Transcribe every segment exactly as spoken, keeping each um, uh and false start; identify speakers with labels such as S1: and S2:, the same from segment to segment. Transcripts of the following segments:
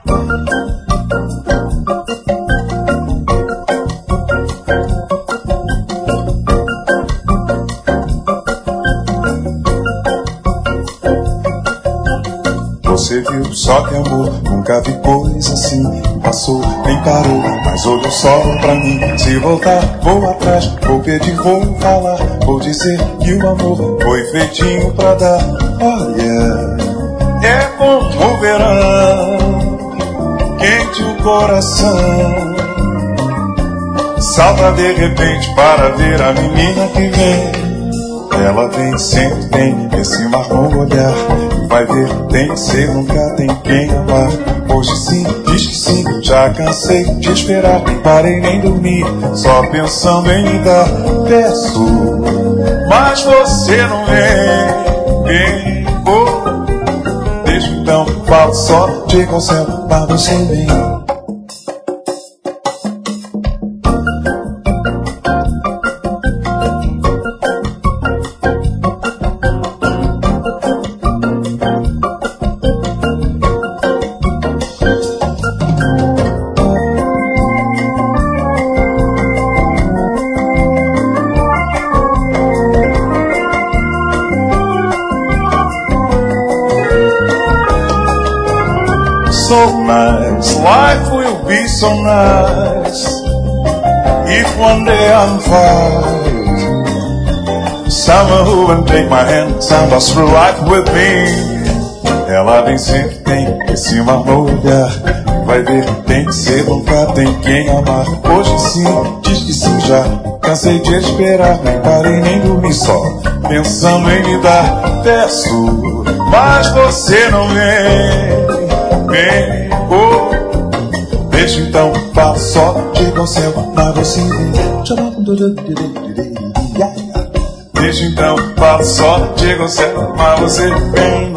S1: Você viu só que amor, nunca vi coisa assim. Passou, nem parou, mas olhou só pra mim. Se voltar, vou atrás, vou pedir, vou falar. Vou dizer que o amor foi feitinho pra dar. Olha, é como o verão, quente o coração. Salta de repente para ver a menina que vem. Ela vem, sempre tem esse mar no olhar. Vai ver, tem que ser, nunca tem quem amar. Hoje sim, diz que sim, já cansei de esperar. Nem parei nem dormir, só pensando em me dar. Peço, mas você não vem. Vem, oh. Desde então, falo só, digo ao céu, mas você vem. So nice, life will be so nice if one day I'm fine. Someone who will take my hand, sound us through life with me. Ela vem sempre, tem esse mar no olhar. Vai ver, tem que ser, nunca tem quem amar. Hoje sim, diz que sim, já cansei de esperar. Nem parei nem dormi, só pensando em me dar. Peço, mas você não vem. Vem, oh. Deixa então, falo só, chega ao céu, mas você vem. Deixa então, falo só, chega ao céu, mas você vem.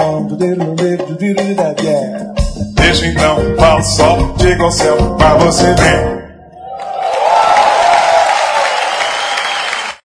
S1: Deixa então, falo só, chega ao céu, mas você vem.